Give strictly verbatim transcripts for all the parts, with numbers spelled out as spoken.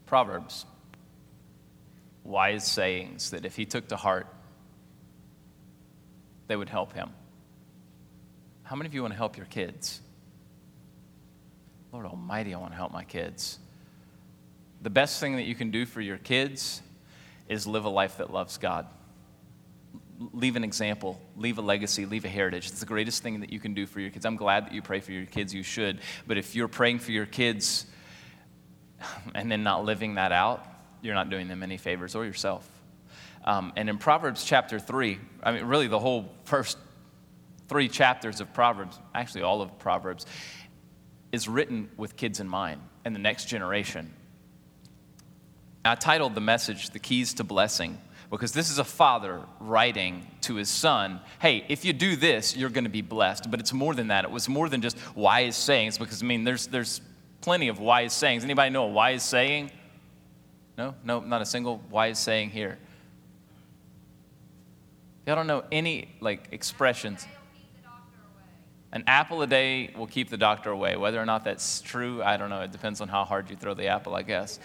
Proverbs. Wise sayings that if he took to heart, they would help him. How many of you want to help your kids? Lord Almighty, I want to help my kids. The best thing that you can do for your kids is live a life that loves God. Leave an example, leave a legacy, leave a heritage. It's the greatest thing that you can do for your kids. I'm glad that you pray for your kids, you should. But if you're praying for your kids and then not living that out, you're not doing them any favors, or yourself. Um, and in Proverbs chapter three, I mean, really the whole first three chapters of Proverbs, actually all of Proverbs, is written with kids in mind and the next generation. I titled the message, The Keys to Blessing, because this is a father writing to his son, hey, if you do this, you're going to be blessed. But it's more than that. It was more than just wise sayings, because, I mean, there's there's plenty of wise sayings. Anybody know a wise saying? No? No, not a single wise saying here. Y'all don't know any, like, expressions. An apple a day will keep the doctor away. Whether or not that's true, I don't know. It depends on how hard you throw the apple, I guess.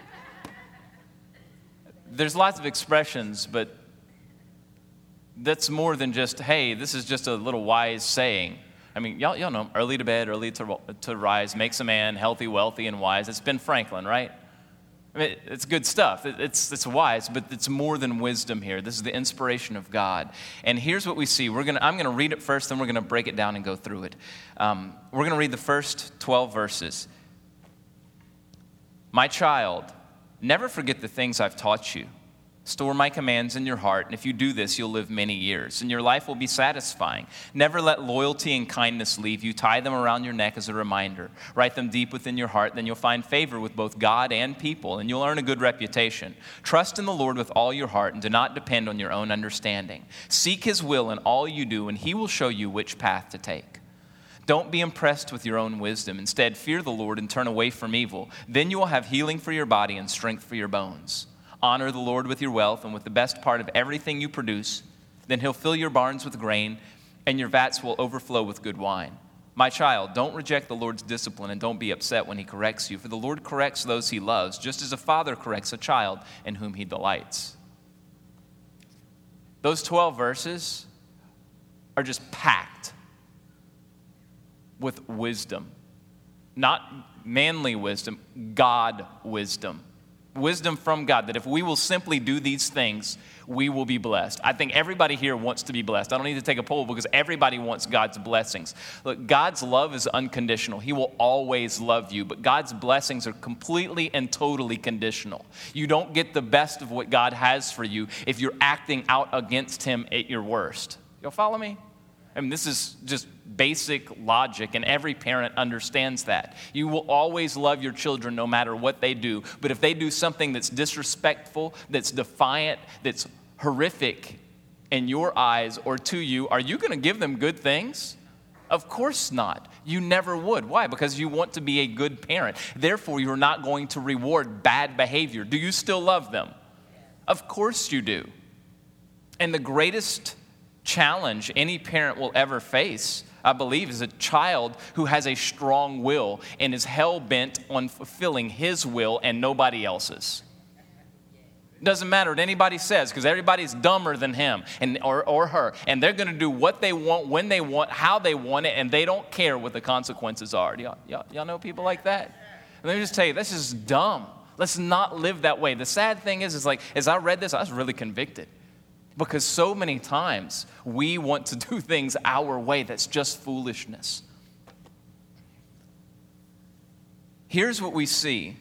There's lots of expressions, but that's more than just, hey, this is just a little wise saying. I mean, y'all, y'all know, early to bed, early to, to rise, makes a man healthy, wealthy, and wise. It's Ben Franklin, right? I mean, it's good stuff. It, it's, it's wise, but it's more than wisdom here. This is the inspiration of God. And here's what we see. We're gonna, I'm going to read it first, then we're going to break it down and go through it. Um, we're going to read the first twelve verses. My child, never forget the things I've taught you. Store my commands in your heart, and if you do this, you'll live many years, and your life will be satisfying. Never let loyalty and kindness leave you. Tie them around your neck as a reminder. Write them deep within your heart, then you'll find favor with both God and people, and you'll earn a good reputation. Trust in the Lord with all your heart, and do not depend on your own understanding. Seek His will in all you do, and He will show you which path to take. Don't be impressed with your own wisdom. Instead, fear the Lord and turn away from evil. Then you will have healing for your body and strength for your bones. Honor the Lord with your wealth and with the best part of everything you produce. Then He'll fill your barns with grain, and your vats will overflow with good wine. My child, don't reject the Lord's discipline, and don't be upset when He corrects you. For the Lord corrects those He loves, just as a father corrects a child in whom He delights. Those twelve verses are just packed with wisdom. Not manly wisdom, God wisdom. Wisdom from God, that if we will simply do these things, we will be blessed. I think everybody here wants to be blessed. I don't need to take a poll because everybody wants God's blessings. Look, God's love is unconditional. He will always love you, but God's blessings are completely and totally conditional. You don't get the best of what God has for you if you're acting out against Him at your worst. Y'all follow me? I mean, this is just basic logic, and every parent understands that. You will always love your children no matter what they do, but if they do something that's disrespectful, that's defiant, that's horrific in your eyes or to you, are you going to give them good things? Of course not. You never would. Why? Because you want to be a good parent. Therefore, you're not going to reward bad behavior. Do you still love them? Of course you do. And the greatest challenge any parent will ever face, I believe, is a child who has a strong will and is hell-bent on fulfilling his will and nobody else's. Doesn't matter what anybody says, because everybody's dumber than him and or, or her, and they're going to do what they want, when they want, how they want it, and they don't care what the consequences are. Y'all, y'all, y'all know people like that? And let me just tell you, this is dumb. Let's not live that way. The sad thing is, is like, as I read this, I was really convicted. Because so many times we want to do things our way. That's just foolishness. Here's what we see,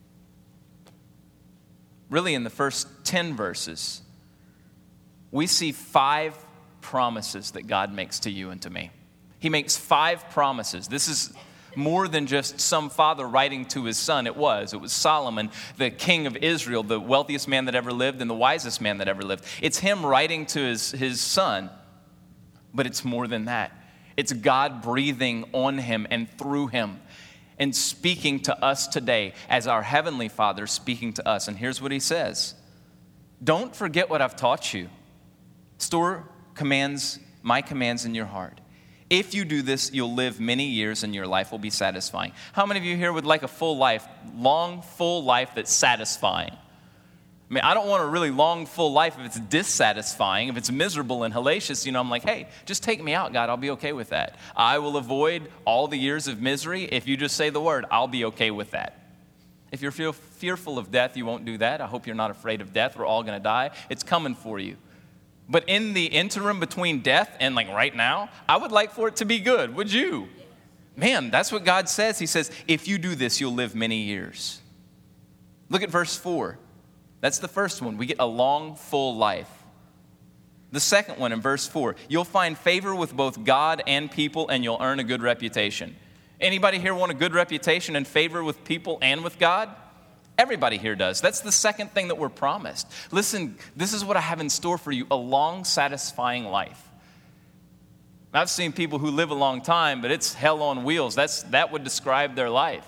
really in the first ten verses. We see five promises that God makes to you and to me. He makes five promises. This is more than just some father writing to his son. It was. It was Solomon, the king of Israel, the wealthiest man that ever lived and the wisest man that ever lived. It's him writing to his, his son, but it's more than that. It's God breathing on him and through him and speaking to us today as our heavenly Father speaking to us. And here's what He says. Don't forget what I've taught you. Store commands, my commands in your heart. If you do this, you'll live many years and your life will be satisfying. How many of you here would like a full life, long, full life that's satisfying? I mean, I don't want a really long, full life if it's dissatisfying, if it's miserable and hellacious. You know, I'm like, hey, just take me out, God. I'll be okay with that. I will avoid all the years of misery. If you just say the word, I'll be okay with that. If you're feel fearful of death, you won't do that. I hope you're not afraid of death. We're all going to die. It's coming for you. But in the interim between death and like right now, I would like for it to be good. Would you? Man, that's what God says. He says, if you do this, you'll live many years. Look at verse four. That's the first one. We get a long, full life. The second one in verse four, you'll find favor with both God and people, and you'll earn a good reputation. Anybody here want a good reputation and favor with people and with God? Everybody here does. That's the second thing that we're promised. Listen, this is what I have in store for you, a long, satisfying life. I've seen people who live a long time, but it's hell on wheels. That's, that would describe their life.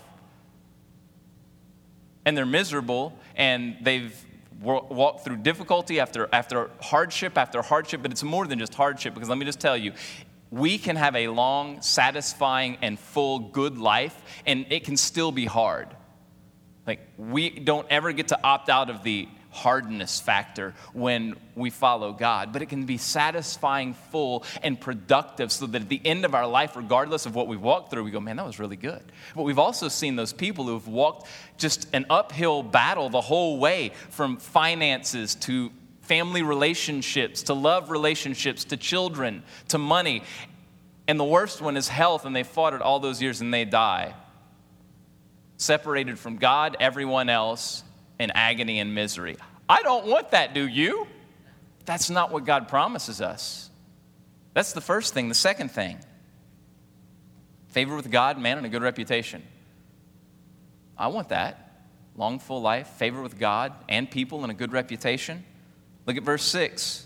And they're miserable, and they've walked through difficulty after, after hardship after hardship, but it's more than just hardship, because let me just tell you, we can have a long, satisfying, and full, good life, and it can still be hard. Like, we don't ever get to opt out of the hardness factor when we follow God, but it can be satisfying, full, and productive so that at the end of our life, regardless of what we've walked through, we go, man, that was really good. But we've also seen those people who have walked just an uphill battle the whole way, from finances to family relationships, to love relationships, to children, to money. And the worst one is health, and they fought it all those years and they die. Separated from God, everyone else, in agony and misery. I don't want that, do you? That's not what God promises us. That's the first thing. The second thing, favor with God, man, and a good reputation. I want that. Long, full life, favor with God and people, and a good reputation. Look at verse six.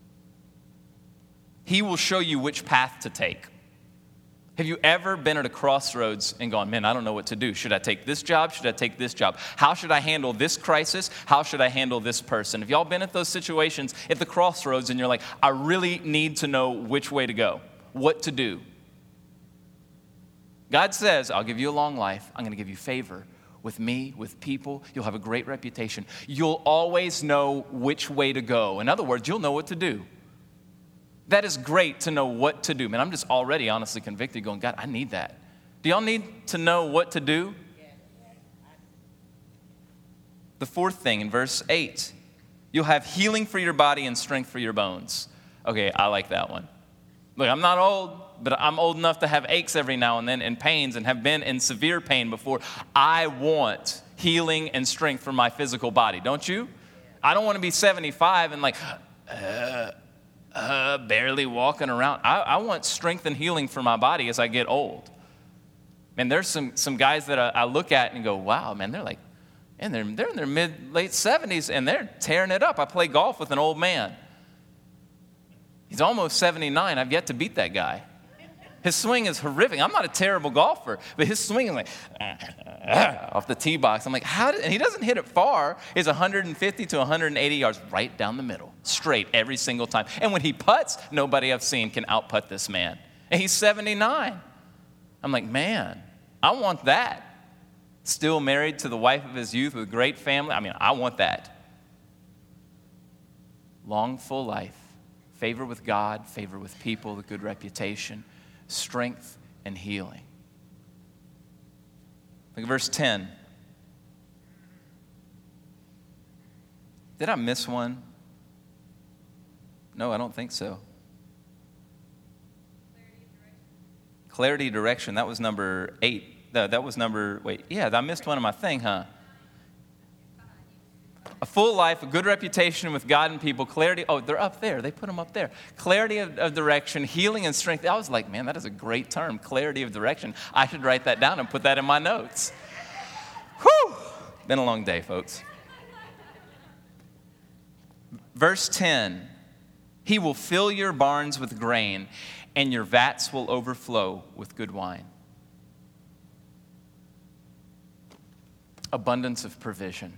He will show you which path to take. Have you ever been at a crossroads and gone, man, I don't know what to do. Should I take this job? Should I take this job? How should I handle this crisis? How should I handle this person? Have y'all been at those situations at the crossroads and you're like, I really need to know which way to go, what to do? God says, I'll give you a long life. I'm going to give you favor with me, with people. You'll have a great reputation. You'll always know which way to go. In other words, you'll know what to do. That is great to know what to do. Man, I'm just already honestly convicted going, God, I need that. Do y'all need to know what to do? The fourth thing in verse eight, you'll have healing for your body and strength for your bones. Okay, I like that one. Look, I'm not old, but I'm old enough to have aches every now and then and pains and have been in severe pain before. I want healing and strength for my physical body, don't you? I don't want to be seventy-five and like, uh, Uh, barely walking around. I, I want strength and healing for my body as I get old. And there's some some guys that I, I look at and go, wow, man, they're like, and they're they're in their mid late seventies and they're tearing it up. I play golf with an old man. He's almost seventy-nine. I've yet to beat that guy. His swing is horrific. I'm not a terrible golfer, but his swing is like off the tee box. I'm like, how did, and he doesn't hit it far. It's one hundred fifty to one hundred eighty yards right down the middle, straight every single time. And when he putts, nobody I've seen can out-putt this man. And he's seventy-nine. I'm like, man, I want that. Still married to the wife of his youth with a great family. I mean, I want that. Long, full life, favor with God, favor with people, a good reputation, strength and healing. Look at verse ten. Did I miss one? No, I don't think so. Clarity of direction. Clarity of direction. That was number eight. No, that was number, wait, yeah, I missed one of my thing, huh? A full life, a good reputation with God and people, clarity. Oh, they're up there. They put them up there. Clarity of, of direction, healing and strength. I was like, man, that is a great term, clarity of direction. I should write that down and put that in my notes. Whew! Been a long day, folks. Verse ten, he will fill your barns with grain, and your vats will overflow with good wine. Abundance of provision.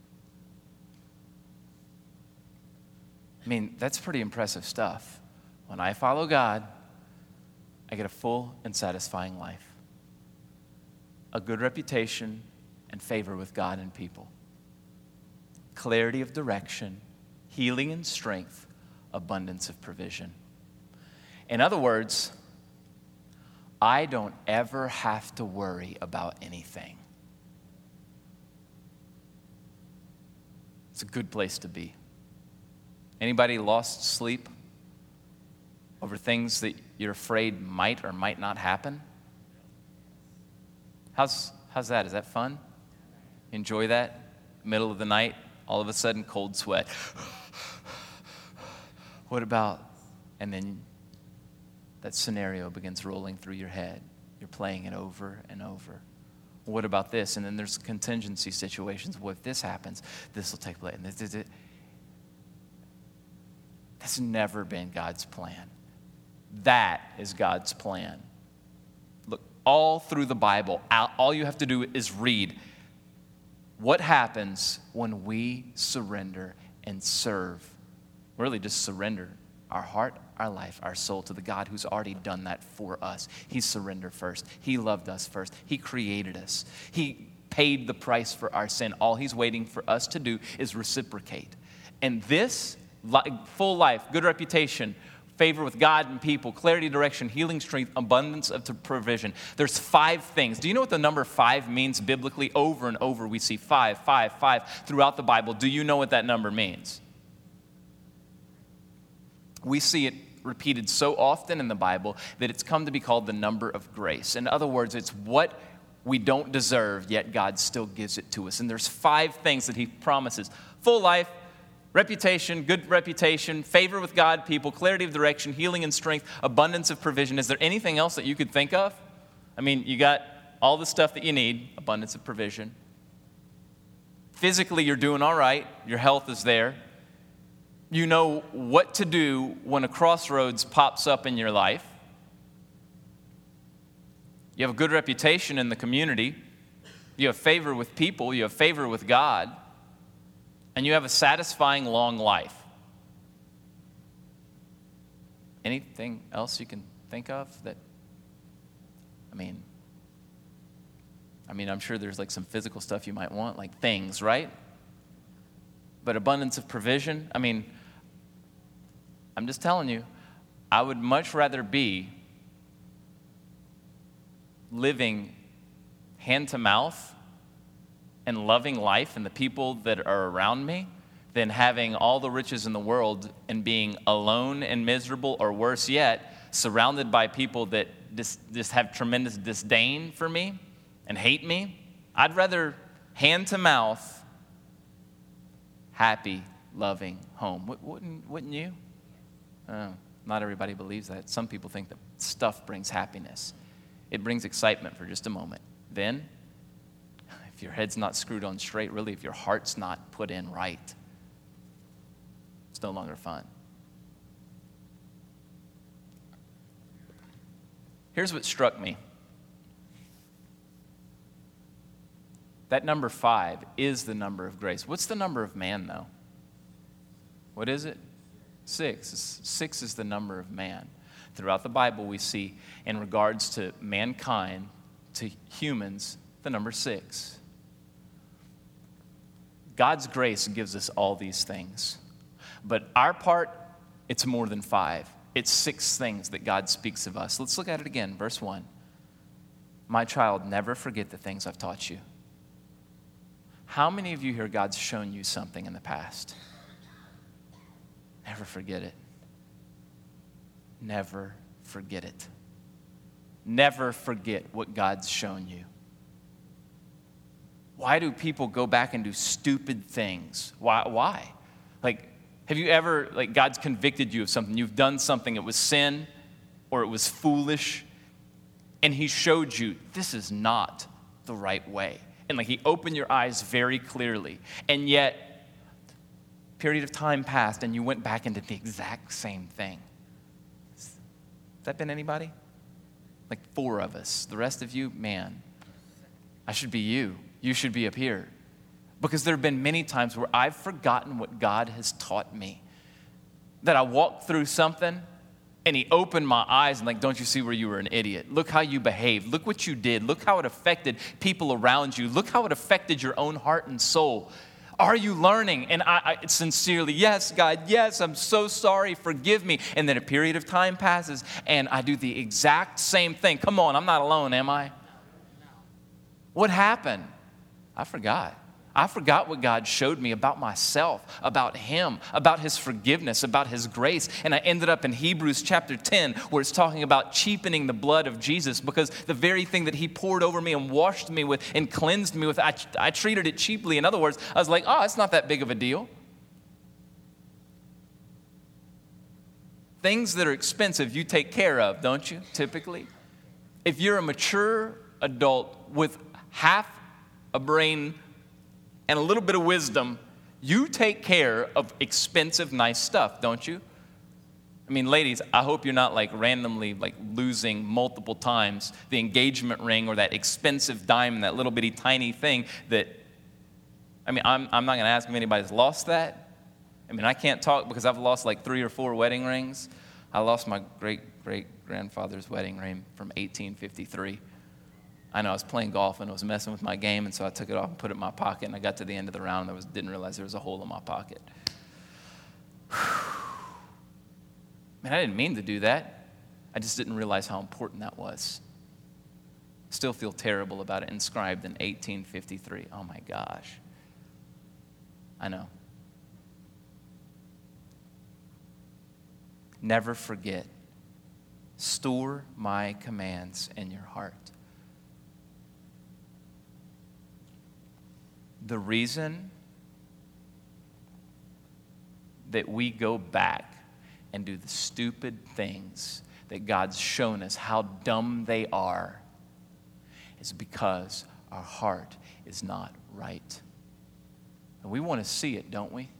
I mean, that's pretty impressive stuff. when I follow God, I get a full and satisfying life, a good reputation and favor with God and people, clarity of direction, healing and strength, abundance of provision. In other words, I don't ever have to worry about anything. It's a good place to be. Anybody lost sleep over things that you're afraid might or might not happen? How's, how's that? Is that fun? Enjoy that? Middle of the night, all of a sudden, cold sweat. What about, and then that scenario begins rolling through your head. You're playing it over and over. What about this? And then there's contingency situations. What if this happens? This will take place. And this, this, this. That's never been God's plan. That is God's plan. Look, all through the Bible, all you have to do is read what happens when we surrender and serve. Really just surrender our heart, our life, our soul to the God who's already done that for us. He surrendered first. He loved us first. He created us. He paid the price for our sin. All he's waiting for us to do is reciprocate. And this full life, good reputation, favor with God and people, clarity, direction, healing, strength, abundance of provision. There's five things. Do you know what the number five means biblically? Over and over we see five, five, five throughout the Bible. Do you know what that number means? We see it repeated so often in the Bible that it's come to be called the number of grace. In other words, it's what we don't deserve, yet God still gives it to us. And there's five things that he promises. Full life, reputation, good reputation, favor with God, people, clarity of direction, healing and strength, abundance of provision. Is there anything else that you could think of? I mean, you got all the stuff that you need, abundance of provision. Physically, you're doing all right. Your health is there. You know what to do when a crossroads pops up in your life. You have a good reputation in the community. You have favor with people. You have favor with God. And you have a satisfying long life. Anything else you can think of that, I mean, I mean, I'm sure there's like some physical stuff you might want, like things, right? But abundance of provision, I mean, I'm just telling you, I would much rather be living hand to mouth and loving life and the people that are around me than having all the riches in the world and being alone and miserable, or worse yet, surrounded by people that just, just have tremendous disdain for me and hate me. I'd rather hand to mouth, happy, loving home. Wouldn't, wouldn't you? Oh, not everybody believes that. Some people think that stuff brings happiness. It brings excitement for just a moment. Then, if your head's not screwed on straight, really, if your heart's not put in right, it's no longer fun. Here's what struck me. That number five is the number of grace. What's the number of man, though? What is it? Six. Six is the number of man. Throughout the Bible, we see, in regards to mankind, to humans, the number six. God's grace gives us all these things. But our part, it's more than five. It's six things that God speaks of us. Let's look at it again. Verse one. My child, never forget the things I've taught you. How many of you here, God's shown you something in the past? Never forget it. Never forget it. Never forget what God's shown you. Why do people go back and do stupid things? Why? Why? Like, have you ever, like, God's convicted you of something? You've done something, it was sin or it was foolish, and he showed you this is not the right way. And like he opened your eyes very clearly. And yet, a period of time passed and you went back and did the exact same thing. Has that been anybody? Like four of us. The rest of you, man, I should be you. You should be up here. Because there have been many times where I've forgotten what God has taught me. That I walked through something And he opened my eyes and like, don't you see where you were an idiot? Look how you behaved. Look what you did. Look how it affected people around you. Look how it affected your own heart and soul. Are you learning? And I, I sincerely, yes, God, yes, I'm so sorry. Forgive me. And then a period of time passes and I do the exact same thing. Come on, I'm not alone, am I? What happened? I forgot. I forgot what God showed me about myself, about him, about his forgiveness, about his grace. And I ended up in Hebrews chapter ten, where it's talking about cheapening the blood of Jesus, because the very thing that he poured over me and washed me with and cleansed me with, I, I treated it cheaply. In other words, I was like, oh, it's not that big of a deal. Things that are expensive, you take care of, don't you, typically? If you're a mature adult with half a brain and a little bit of wisdom, you take care of expensive, nice stuff, don't you? I mean, ladies, I hope you're not like randomly like losing multiple times the engagement ring or that expensive diamond, that little bitty tiny thing that, I mean, I'm, I'm not going to ask if anybody's lost that. I mean, I can't talk because I've lost like three or four wedding rings. I lost my great-great-grandfather's wedding ring from eighteen fifty-three. I know I was playing golf and it was messing with my game, and so I took it off and put it in my pocket, and I got to the end of the round and I was, didn't realize there was a hole in my pocket. Man, I didn't mean to do that. I just didn't realize how important that was. Still feel terrible about it. Inscribed in eighteen fifty-three. Oh my gosh. I know. Never forget. Store my commands in your heart. The reason that we go back and do the stupid things that God's shown us how dumb they are is because our heart is not right. And we want to see it, don't we?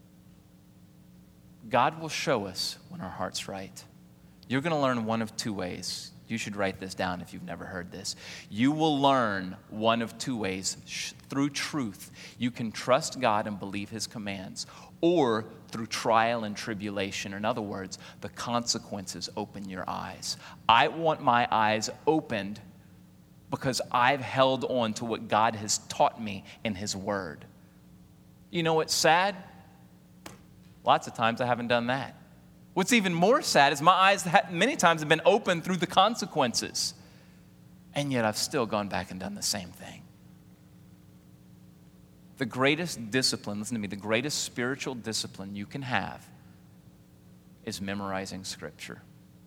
God will show us when our heart's right. You're going to learn one of two ways. You should write this down if you've never heard this. You will learn one of two ways. Through truth, you can trust God and believe his commands, or through trial and tribulation. In other words, the consequences open your eyes. I want my eyes opened because I've held on to what God has taught me in his word. You know what's sad? Lots of times I haven't done that. What's even more sad is my eyes many times have been opened through the consequences. And yet I've still gone back and done the same thing. The greatest discipline, listen to me, the greatest spiritual discipline you can have is memorizing Scripture.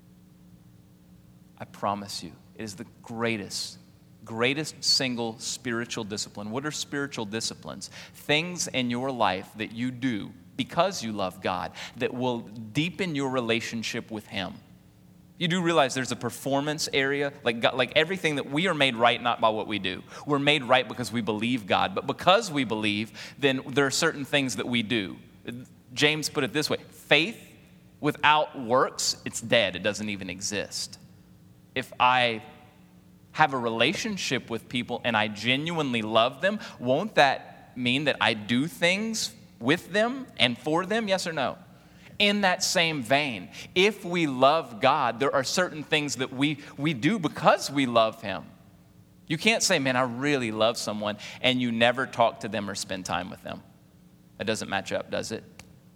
I promise you, it is the greatest, greatest single spiritual discipline. What are spiritual disciplines? Things in your life that you do because you love God, that will deepen your relationship with him. You do realize there's a performance area, like God, like everything that we are made right not by what we do. We're made right because we believe God, but because we believe, then there are certain things that we do. James put it this way: faith without works, it's dead. It doesn't even exist. If I have a relationship with people and I genuinely love them, won't that mean that I do things with them and for them? Yes or no? In that same vein, if we love God, there are certain things that we, we do because we love him. You can't say, man, I really love someone, and you never talk to them or spend time with them. That doesn't match up, does it?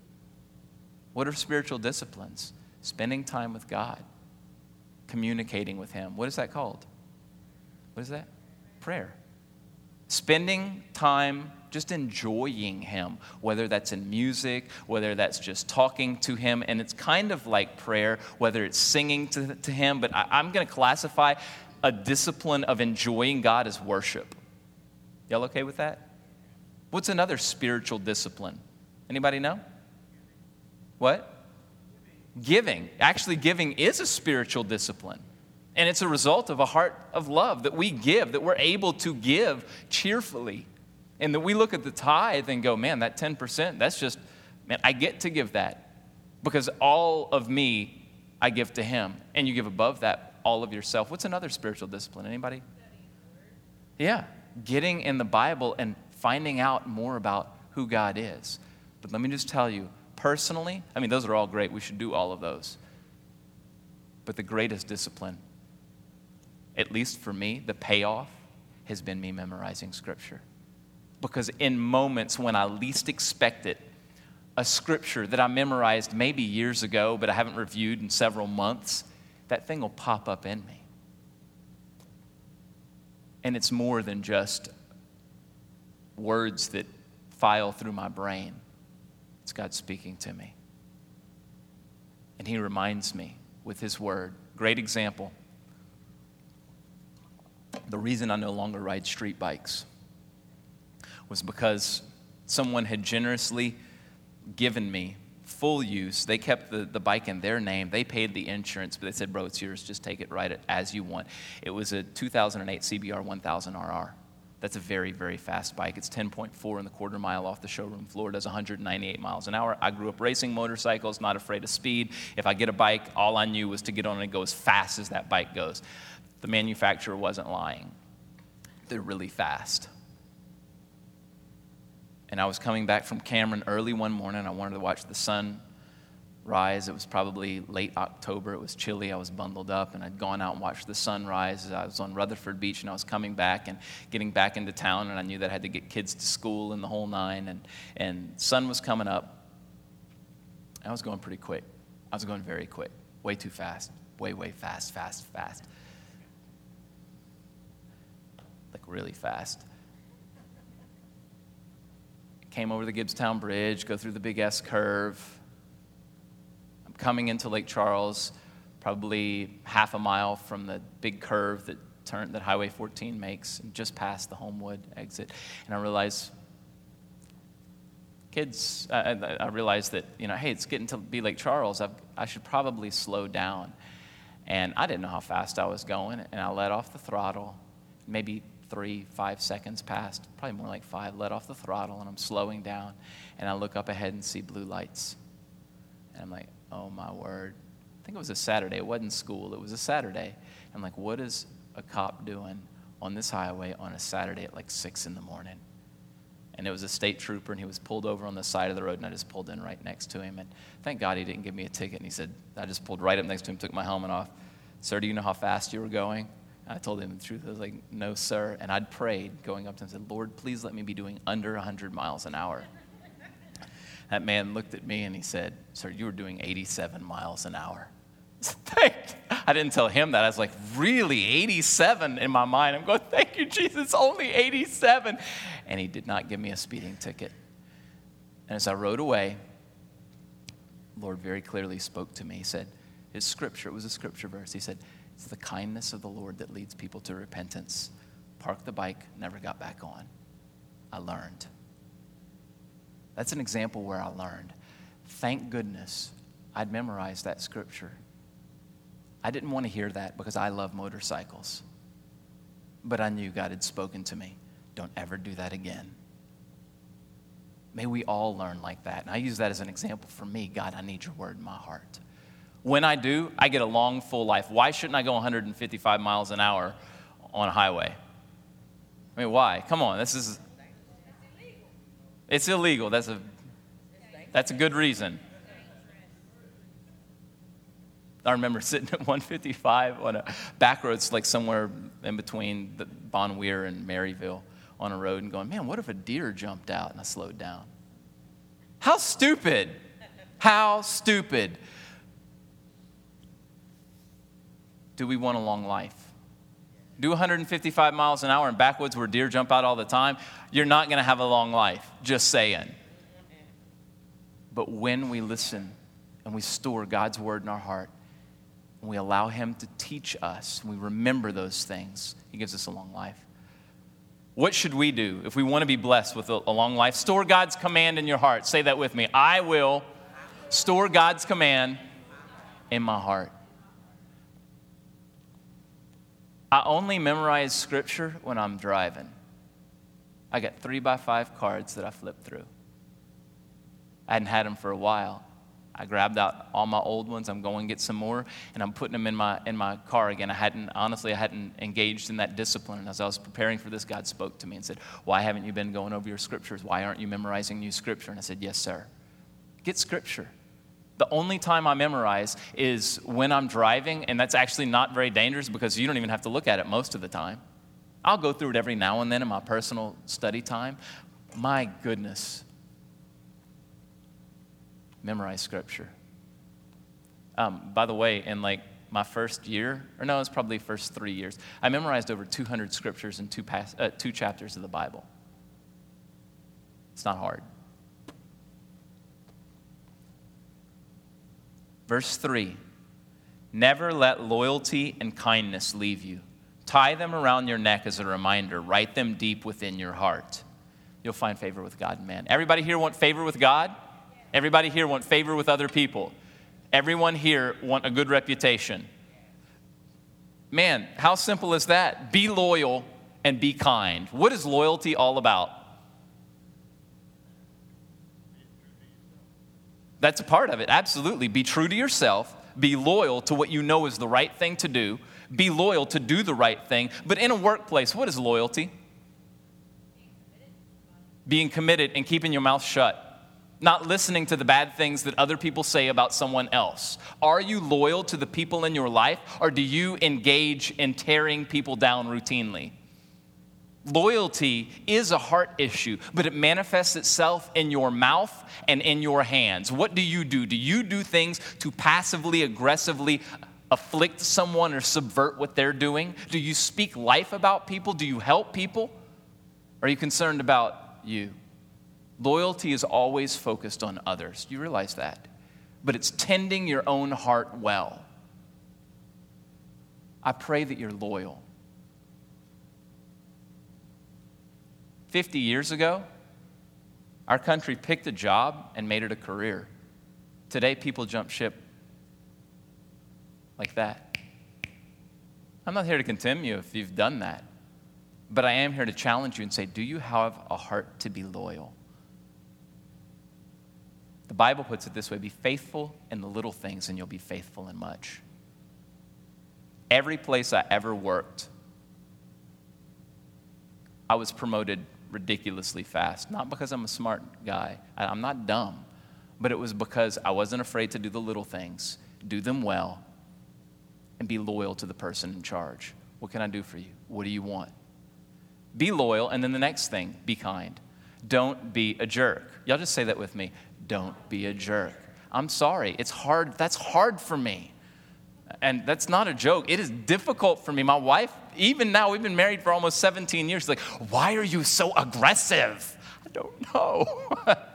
What are spiritual disciplines? Spending time with God, communicating with him. What is that called? What is that? Prayer. Spending time just enjoying him, whether that's in music, whether that's just talking to him, and it's kind of like prayer, whether it's singing to, to him, but I, I'm going to classify a discipline of enjoying God as worship. Y'all okay with that? What's another spiritual discipline? Anybody know? What? Giving. Actually, giving is a spiritual discipline. And it's a result of a heart of love that we give, that we're able to give cheerfully. And that we look at the tithe and go, man, that ten percent, that's just, man, I get to give that. Because all of me, I give to him. And you give above that all of yourself. What's another spiritual discipline? Anybody? Yeah, getting in the Bible and finding out more about who God is. But let me just tell you, personally, I mean, those are all great. We should do all of those. But the greatest discipline, at least for me, the payoff has been me memorizing Scripture. Because in moments when I least expect it, a Scripture that I memorized maybe years ago, but I haven't reviewed in several months, that thing will pop up in me. And it's more than just words that file through my brain. It's God speaking to me. And he reminds me with his word. Great example. The reason I no longer ride street bikes was because someone had generously given me full use. They kept the, the bike in their name. They paid the insurance, but they said, bro, it's yours. Just take it, ride it as you want. It was a two thousand eight C B R one thousand R R. That's a very, very fast bike. It's ten point four in the quarter mile off the showroom floor. It does one hundred ninety-eight miles an hour. I grew up racing motorcycles, not afraid of speed. If I get a bike, all I knew was to get on it and go as fast as that bike goes. The manufacturer wasn't lying. They're really fast. And I was coming back from Cameron early one morning. I wanted to watch the sun rise. It was probably late October. It was chilly. I was bundled up, and I'd gone out and watched the sun rise. I was on Rutherford Beach, and I was coming back and getting back into town, and I knew that I had to get kids to school and the whole nine, and, and sun was coming up. I was going pretty quick. I was going very quick, way too fast, way, way fast, fast, fast. Like really fast. Came over the Gibbstown Bridge, go through the big S curve. I'm coming into Lake Charles, probably half a mile from the big curve that turn that Highway fourteen makes, and just past the Homewood exit. And I realized, kids, I, I realized that, you know, hey, it's getting to be Lake Charles. I've, I should probably slow down. And I didn't know how fast I was going, and I let off the throttle, maybe three, five seconds passed, probably more like five, let off the throttle, and I'm slowing down, and I look up ahead and see blue lights. And I'm like, oh my word. I think it was a Saturday. It wasn't school. It was a Saturday. I'm like, what is a cop doing on this highway on a Saturday at like six in the morning? And it was a state trooper, and he was pulled over on the side of the road, and I just pulled in right next to him. And thank God he didn't give me a ticket. And he said, I just pulled right up next to him, took my helmet off. Sir, do you know how fast you were going? I told him the truth. I was like, no, sir. And I'd prayed going up to him and said, Lord, please let me be doing under one hundred miles an hour. That man looked at me and he said, sir, you were doing eighty-seven miles an hour. I didn't tell him that. I was like, really, eighty-seven in my mind? I'm going, thank you, Jesus, only eighty-seven. And he did not give me a speeding ticket. And as I rode away, the Lord very clearly spoke to me. He said, his scripture, it was a scripture verse. He said, it's the kindness of the Lord that leads people to repentance. Parked the bike, never got back on. I learned. That's an example where I learned. Thank goodness I'd memorized that scripture. I didn't want to hear that because I love motorcycles. But I knew God had spoken to me. Don't ever do that again. May we all learn like that. And I use that as an example for me. God, I need your word in my heart. When I do, I get a long, full life. Why shouldn't I go one hundred fifty-five miles an hour on a highway? I mean, why? Come on, this is... It's illegal. That's a, that's a good reason. I remember sitting at one fifty-five on a back road, like somewhere in between the Bon Weir and Maryville on a road, and going, man, what if a deer jumped out? And I slowed down. How stupid. How stupid. Do we want a long life? Do one hundred fifty-five miles an hour in backwoods where deer jump out all the time? You're not going to have a long life. Just saying. But when we listen and we store God's word in our heart, and we allow him to teach us, and we remember those things, he gives us a long life. What should we do if we want to be blessed with a, a long life? Store God's command in your heart. Say that with me. I will store God's command in my heart. I only memorize scripture when I'm driving. I got three by five cards that I flip through. I hadn't had them for a while. I grabbed out all my old ones. I'm going to get some more, and I'm putting them in my in my car again. I hadn't, honestly, I hadn't engaged in that discipline. As I was preparing for this, God spoke to me and said, why haven't you been going over your scriptures? Why aren't you memorizing new scripture? And I said, yes, sir. Get scripture. The only time I memorize is when I'm driving, and that's actually not very dangerous because you don't even have to look at it most of the time. I'll go through it every now and then in my personal study time. My goodness. Memorize Scripture. Um, by the way, in like my first year, or no, it's probably first three years, I memorized over two hundred Scriptures in two, pas- uh, two chapters of the Bible. It's not hard. Verse three, never let loyalty and kindness leave you. Tie them around your neck as a reminder. Write them deep within your heart. You'll find favor with God and man. Everybody here want favor with God? Everybody here want favor with other people? Everyone here want a good reputation? Man, how simple is that? Be loyal and be kind. What is loyalty all about? That's a part of it, absolutely. Be true to yourself. Be loyal to what you know is the right thing to do. Be loyal to do the right thing. But in a workplace, what is loyalty? Being committed and keeping your mouth shut. Not listening to the bad things that other people say about someone else. Are you loyal to the people in your life, or do you engage in tearing people down routinely? Loyalty is a heart issue, but it manifests itself in your mouth and in your hands. What do you do? Do you do things to passively, aggressively afflict someone or subvert what they're doing? Do you speak life about people? Do you help people? Or are you concerned about you? Loyalty is always focused on others. You realize that? But it's tending your own heart well. I pray that you're loyal. Fifty years ago, our country picked a job and made it a career. Today, people jump ship like that. I'm not here to condemn you if you've done that, but I am here to challenge you and say, do you have a heart to be loyal? The Bible puts it this way, be faithful in the little things and you'll be faithful in much. Every place I ever worked, I was promoted ridiculously fast. Not because I'm a smart guy. I'm not dumb. But it was because I wasn't afraid to do the little things, do them well, and be loyal to the person in charge. What can I do for you? What do you want? Be loyal, and then the next thing, be kind. Don't be a jerk. Y'all just say that with me. Don't be a jerk. I'm sorry. It's hard. That's hard for me. And that's not a joke. It is difficult for me. My wife, even now, we've been married for almost seventeen years. She's like, why are you so aggressive? I don't know.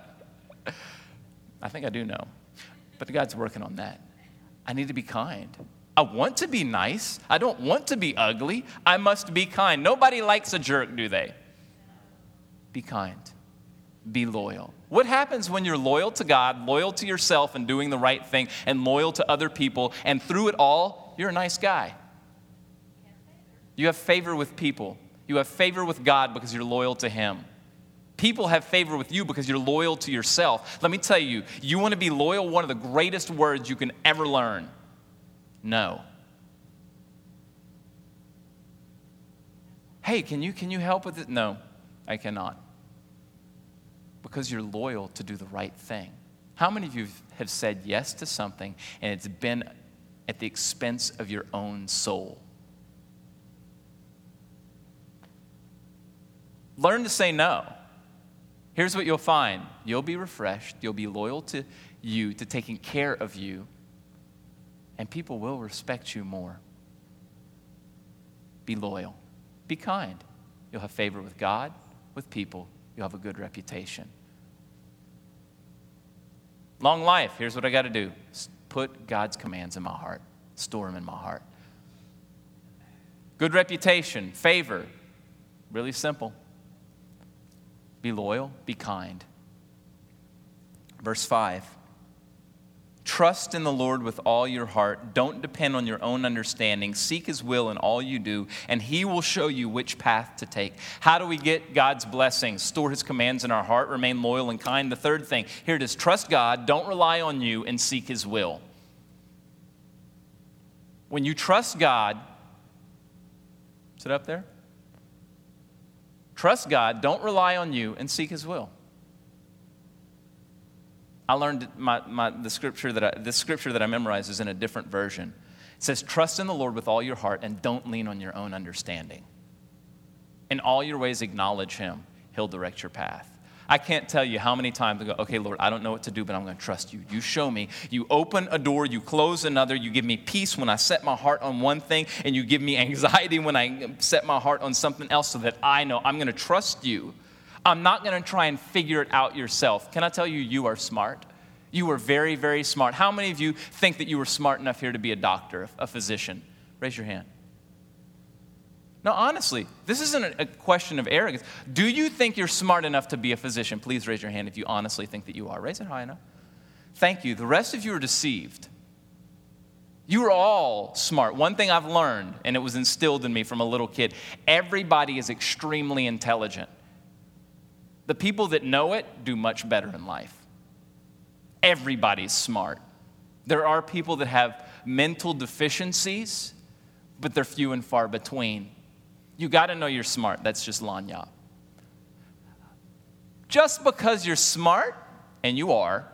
I think I do know. But God's working on that. I need to be kind. I want to be nice. I don't want to be ugly. I must be kind. Nobody likes a jerk, do they? Be kind. Be loyal. What happens when you're loyal to God, loyal to yourself and doing the right thing, and loyal to other people, and through it all, you're a nice guy? You have favor with people. You have favor with God because you're loyal to Him. People have favor with you because you're loyal to yourself. Let me tell you, you want to be loyal, one of the greatest words you can ever learn. No. Hey, can you, can you help with it? No, I cannot. Because you're loyal to do the right thing. How many of you have said yes to something and it's been at the expense of your own soul? Learn to say no. Here's what you'll find. You'll be refreshed. You'll be loyal to you, to taking care of you. And people will respect you more. Be loyal. Be kind. You'll have favor with God, with people. You'll have a good reputation. Long life. Here's what I got to do. Put God's commands in my heart. Store them in my heart. Good reputation. Favor. Really simple. Be loyal. Be kind. Verse five. Trust in the Lord with all your heart. Don't depend on your own understanding. Seek His will in all you do, and He will show you which path to take. How do we get God's blessings? Store His commands in our heart. Remain loyal and kind. The third thing, here it is. Trust God. Don't rely on you, and seek His will. When you trust God, is it up there? Trust God. Don't rely on you, and seek His will. I learned my, my, the scripture that I, the scripture that I memorized is in a different version. It says, trust in the Lord with all your heart and don't lean on your own understanding. In all your ways acknowledge him. He'll direct your path. I can't tell you how many times I go, okay, Lord, I don't know what to do, but I'm going to trust you. You show me. You open a door, you close another. You give me peace when I set my heart on one thing, and you give me anxiety when I set my heart on something else so that I know I'm going to trust you. I'm not going to try and figure it out yourself. Can I tell you, you are smart? You are very, very smart. How many of you think that you were smart enough here to be a doctor, a physician? Raise your hand. No, honestly, this isn't a question of arrogance. Do you think you're smart enough to be a physician? Please raise your hand if you honestly think that you are. Raise it high enough. Thank you. The rest of you are deceived. You are all smart. One thing I've learned, and it was instilled in me from a little kid, everybody is extremely intelligent. The people that know it do much better in life. Everybody's smart. There are people that have mental deficiencies, but they're few and far between. You got to know you're smart. That's just lanyap. Just because you're smart, and you are,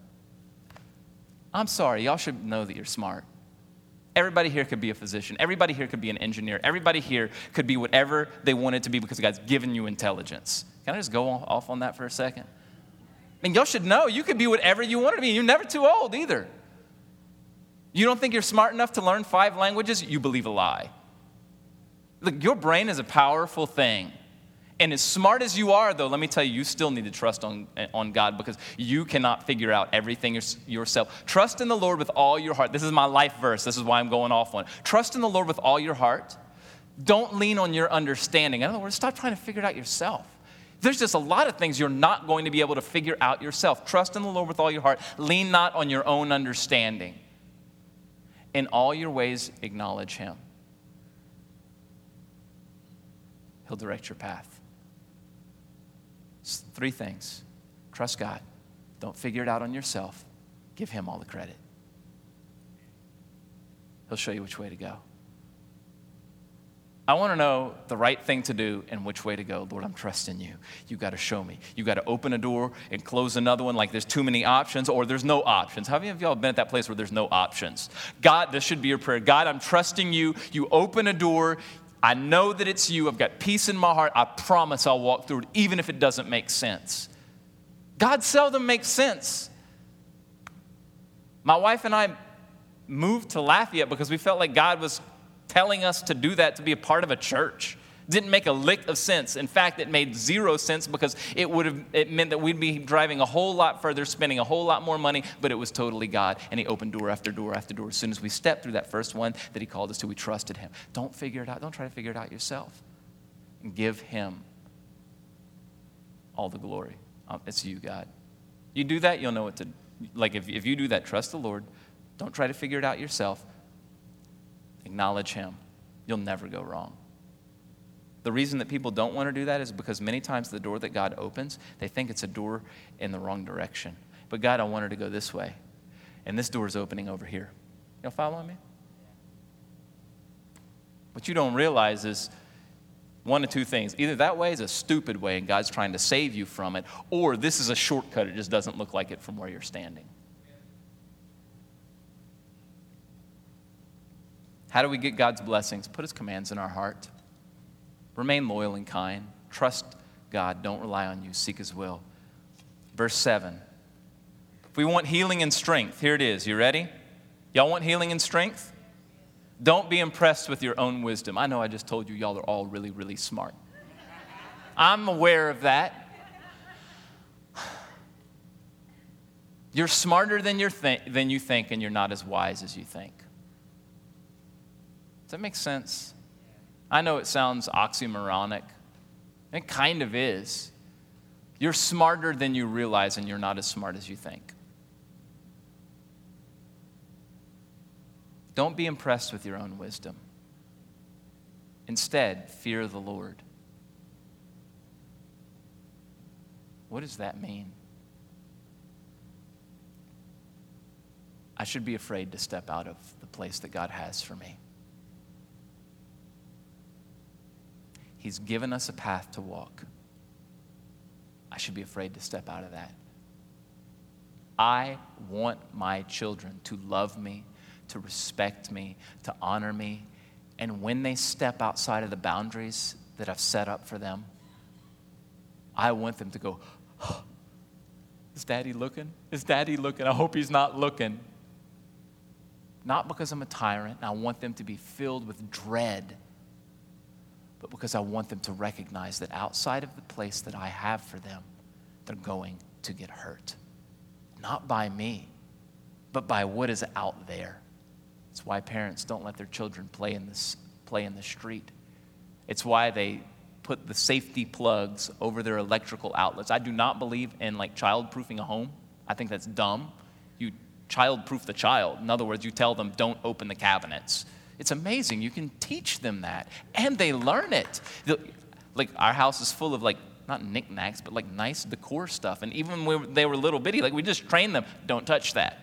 I'm sorry, y'all should know that you're smart. Everybody here could be a physician. Everybody here could be an engineer. Everybody here could be whatever they wanted to be because God's given you intelligence. Can I just go off on that for a second? I mean, y'all should know you could be whatever you wanted to be. You're never too old either. You don't think you're smart enough to learn five languages? You believe a lie. Look, your brain is a powerful thing. And as smart as you are, though, let me tell you, you still need to trust on, on God because you cannot figure out everything yourself. Trust in the Lord with all your heart. This is my life verse. This is why I'm going off on it. Trust in the Lord with all your heart. Don't lean on your understanding. In other words, stop trying to figure it out yourself. There's just a lot of things you're not going to be able to figure out yourself. Trust in the Lord with all your heart. Lean not on your own understanding. In all your ways, acknowledge him. He'll direct your path. It's three things. Trust God. Don't figure it out on yourself. Give him all the credit. He'll show you which way to go. I want to know the right thing to do and which way to go. Lord, I'm trusting you. You got to show me. You got to open a door and close another one like there's too many options or there's no options. How many of y'all been at that place where there's no options? God, this should be your prayer. God, I'm trusting you. You open a door. I know that it's you. I've got peace in my heart. I promise I'll walk through it, even if it doesn't make sense. God seldom makes sense. My wife and I moved to Lafayette because we felt like God was telling us to do that to be a part of a church. Didn't make a lick of sense. In fact, it made zero sense because it would have it meant that we'd be driving a whole lot further, spending a whole lot more money, but it was totally God. And he opened door after door after door. As soon as we stepped through that first one that he called us to, we trusted him. Don't figure it out. Don't try to figure it out yourself. And give him all the glory. Um, it's you, God. You do that, you'll know what to, like if, if you do that, trust the Lord. Don't try to figure it out yourself. Acknowledge him. You'll never go wrong. The reason that people don't want to do that is because many times the door that God opens, they think it's a door in the wrong direction. But God, I want her to go this way. And this door is opening over here. Y'all following me? What you don't realize is one of two things. Either that way is a stupid way and God's trying to save you from it, or this is a shortcut. It just doesn't look like it from where you're standing. How do we get God's blessings? Put his commands in our heart. Remain loyal and kind. Trust God. Don't rely on you. Seek his will. Verse seven. If we want healing and strength, here it is. You ready? Y'all want healing and strength? Don't be impressed with your own wisdom. I know I just told you y'all are all really, really smart. I'm aware of that. You're smarter than, you're th- than you think, and you're not as wise as you think. Does that make sense? I know it sounds oxymoronic. It kind of is. You're smarter than you realize, and you're not as smart as you think. Don't be impressed with your own wisdom. Instead, fear the Lord. What does that mean? I should be afraid to step out of the place that God has for me. He's given us a path to walk. I should be afraid to step out of that. I want my children to love me, to respect me, to honor me. And when they step outside of the boundaries that I've set up for them, I want them to go, oh, is Daddy looking? Is Daddy looking? I hope he's not looking. Not because I'm a tyrant and I want them to be filled with dread, but because I want them to recognize that outside of the place that I have for them, they're going to get hurt. Not by me, but by what is out there. It's why parents don't let their children play in this play in the street. It's why they put the safety plugs over their electrical outlets. I do not believe in like child-proofing a home. I think that's dumb. You child-proof the child. In other words, you tell them don't open the cabinets. It's amazing. You can teach them that, and they learn it. Like our house is full of like not knickknacks, but like nice decor stuff. And even when they were little bitty, like we just trained them, don't touch that.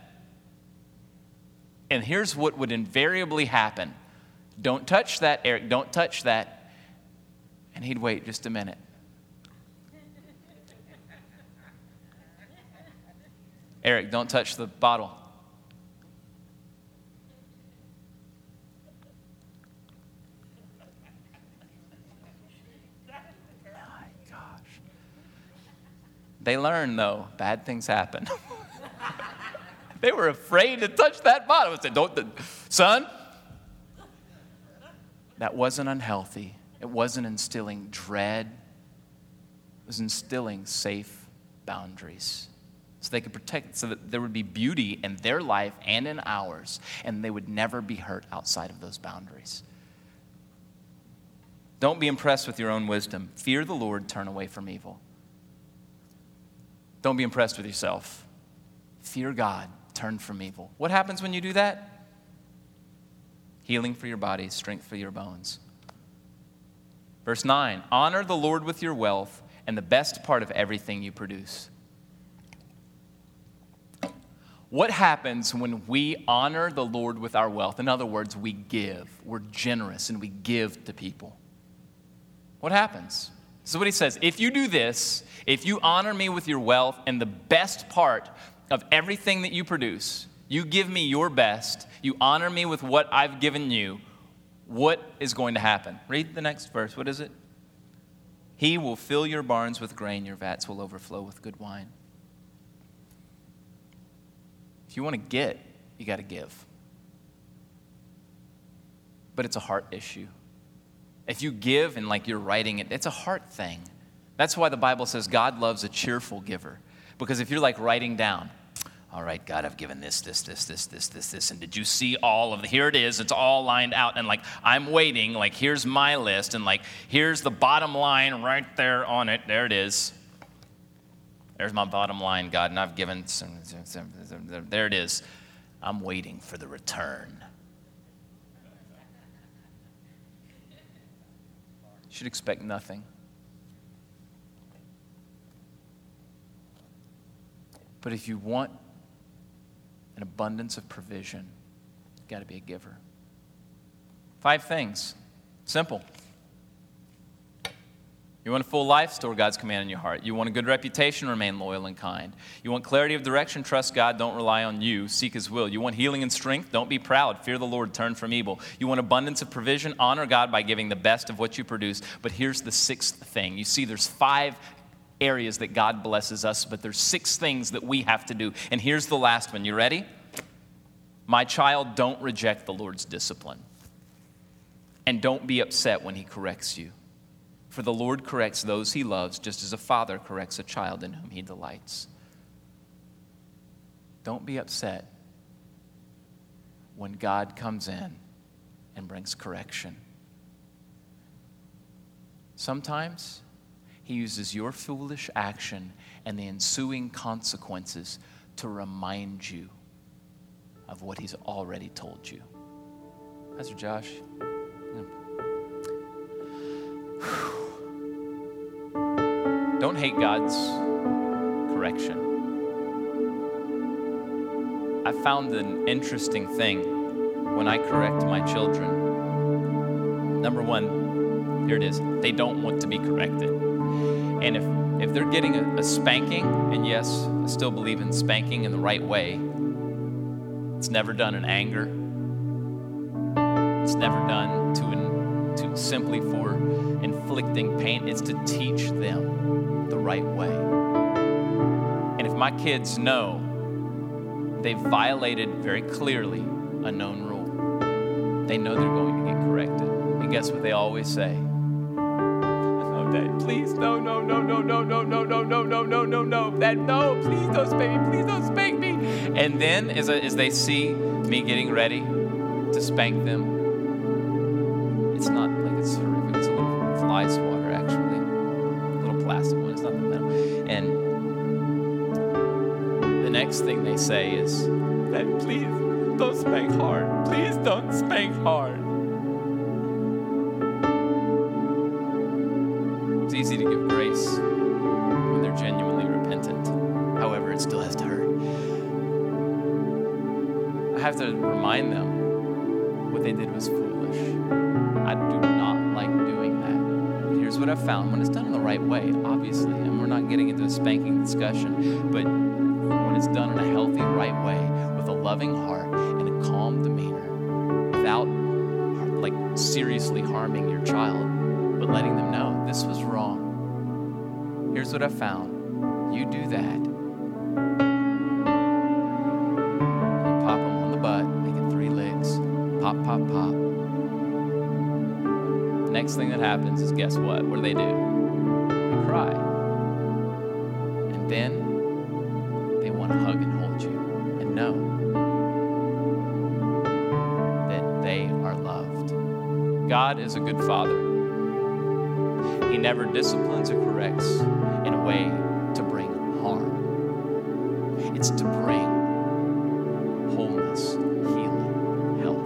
And here's what would invariably happen. Don't touch that, Eric, don't touch that. And he'd wait just a minute. Eric, don't touch the bottle. My gosh. They learn, though, bad things happen. They were afraid to touch that bottle. I said, don't, son. That wasn't unhealthy. It wasn't instilling dread. It was instilling safe boundaries. So they could protect, so that there would be beauty in their life and in ours, and they would never be hurt outside of those boundaries. Don't be impressed with your own wisdom. Fear the Lord, turn away from evil. Don't be impressed with yourself. Fear God, turn from evil. What happens when you do that? Healing for your body, strength for your bones. Verse nine, honor the Lord with your wealth and the best part of everything you produce. What happens when we honor the Lord with our wealth? In other words, we give. We're generous and we give to people. What happens? This is what he says. If you do this, if you honor me with your wealth and the best part of everything that you produce, you give me your best, you honor me with what I've given you, what is going to happen? Read the next verse. What is it? He will fill your barns with grain, your vats will overflow with good wine. If you want to get, you got to give. But it's a heart issue. If you give and like you're writing it, it's a heart thing. That's why the Bible says God loves a cheerful giver. Because if you're like writing down, all right, God, I've given this, this, this, this, this, this, this, and did you see all of the, here it is, it's all lined out, and like, I'm waiting, like, here's my list, and like, here's the bottom line right there on it, there it is. There's my bottom line, God, and I've given, some, there it is. I'm waiting for the return. You should expect nothing. But if you want an abundance of provision, you've got to be a giver. Five things. Simple. You want a full life? Store God's command in your heart. You want a good reputation? Remain loyal and kind. You want clarity of direction? Trust God. Don't rely on you. Seek His will. You want healing and strength? Don't be proud. Fear the Lord. Turn from evil. You want abundance of provision? Honor God by giving the best of what you produce. But here's the sixth thing. You see, there's five areas that God blesses us, but there's six things that we have to do. And here's the last one. You ready? My child, don't reject the Lord's discipline. And don't be upset when He corrects you. For the Lord corrects those He loves, just as a father corrects a child in whom He delights. Don't be upset when God comes in and brings correction. Sometimes He uses your foolish action and the ensuing consequences to remind you of what He's already told you. Pastor Josh. Don't hate God's correction. I found an interesting thing when I correct my children. Number one, here it is. They don't want to be corrected. And if, if they're getting a, a spanking, and yes, I still believe in spanking in the right way, it's never done in anger. It's never done to, in, to simply for inflicting pain. It's to teach them the right way. And if my kids know they've violated very clearly a known rule, they know they're going to get corrected. And guess what they always say? Oh, Dad, please, no, no, no, no, no, no, no, no, no, no, no, no, no, Dad, no, please don't spank me, please don't spank me. And then as, as they see me getting ready to spank them, it's not like it's horrific, it's a little fly swatter, actually, a little plastic one, it's not the metal. And the next thing they say is, Dad, please don't spank hard, please don't spank hard. It's easy to give grace when they're genuinely repentant. However, it still has to hurt. I have to remind them what they did was foolish. I do not like doing that. But here's what I've found. When it's done in the right way, obviously, and we're not getting into a spanking discussion, but when it's done in a healthy, right way, with a loving heart and a calm demeanor, without like seriously harming your child, but letting them know this was wrong. Here's what I found. You do that. You pop them on the butt, making three licks. Pop, pop, pop. The next thing that happens is, guess what? What do they do? They cry. And then they want to hug and hold you and know that they are loved. God is a good father. He never disciplines or corrects in a way to bring harm. It's to bring wholeness, healing, health.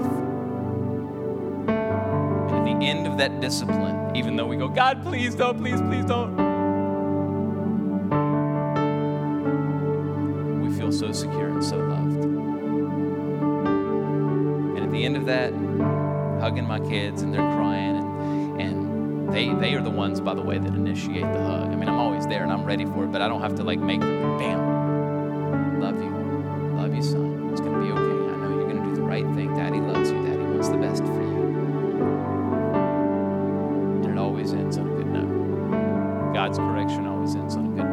And at the end of that discipline, even though we go, God, please don't, please, please don't, we feel so secure and so loved. And at the end of that, hugging my kids and they're crying and They they are the ones, by the way, that initiate the hug. I mean, I'm always there and I'm ready for it, but I don't have to like make them, bam, love you, love you, son. It's going to be okay. I know you're going to do the right thing. Daddy loves you. Daddy wants the best for you. And it always ends on a good note. God's correction always ends on a good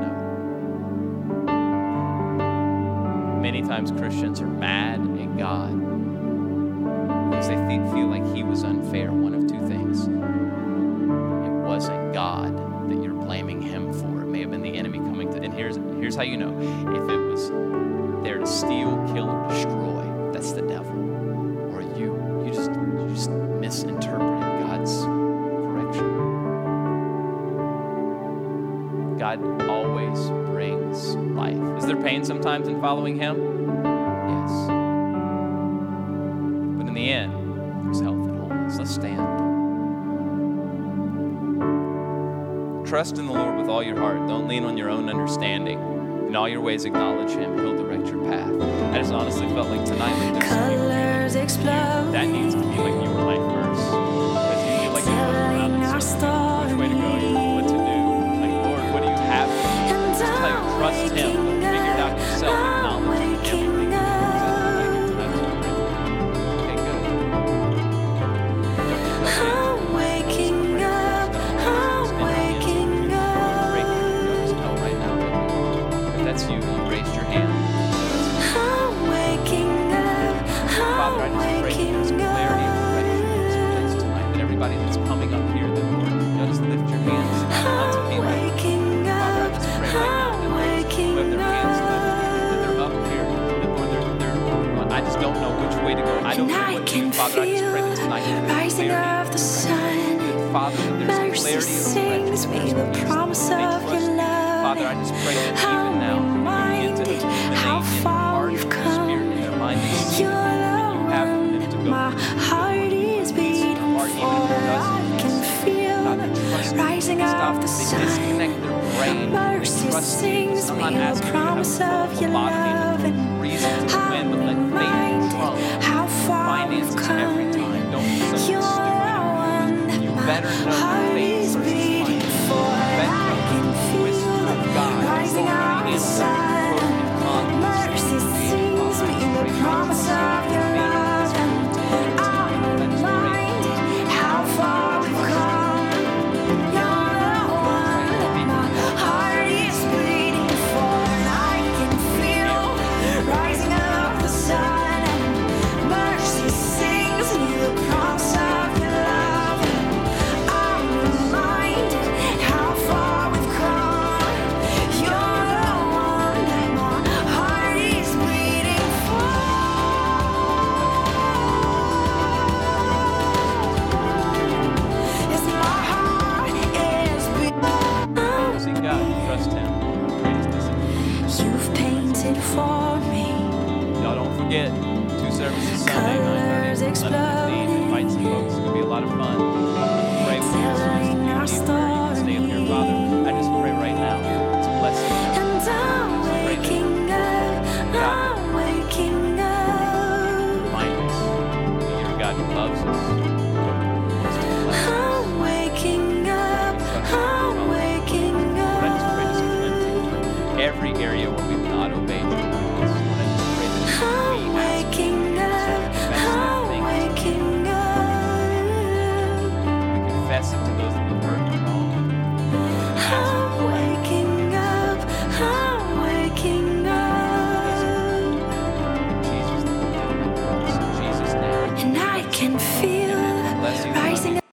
note. Many times Christians are mad at God because they think, feel like he was unfair. One of two things. It wasn't God that you're blaming him for. It may have been the enemy coming to, and here's here's how you know. If it was there to steal, kill, or destroy, that's the devil. Or you. You just you just misinterpreted God's correction. God always brings life. Is there pain sometimes in following him? Yes. But in the end, there's health and wholeness. Let's stand. Trust in the Lord with all your heart. Don't lean on your own understanding. In all your ways, acknowledge him. He'll direct your path. I just honestly felt like tonight that there's colors explode. That needs to be like your life verse. Because you feel like you're looking around and saying, which way to go, you don't know what to do. Like, Lord, what do you have? Just like trust him. Don't figure it out yourself. Acknowledge him. Everything. Okay, good. I'm waking up. I'm waking That's you. You raised your hand. I'm waking up. Father, I just pray that there's clarity and direction in this place tonight. That everybody that's coming up here, that Lord, you'll just lift your hands unto me. Father, I just pray right now that those who have their hands lifted, that they're up here, that Lord, they're, they're, I just don't know which way to go. I don't know what to do. Father, I just pray that tonight that there's rising clarity. of the sun. Father, that there's Mercy clarity of sings me direction. the promise of your love. Father, I just pray that even now, you begin to illuminate how in their far heart, we've in their come. spirit, in their mind, they see You're that you have for them to go. my heart is beating for. I can feel rising of the sun. Disconnect their brain. Mercy Trust you. sings I'm me not the asking you to have promise a of your love. and reason to win, but let faith trump How far we've finances every come. time. Don't be so You're stupid. the one You my better know heart faith is versus beating finances. for. You better I know. can feel forget, two services Sunday, nine thirty, eleven fifteen. Invite some folks. It's going to be a lot of fun.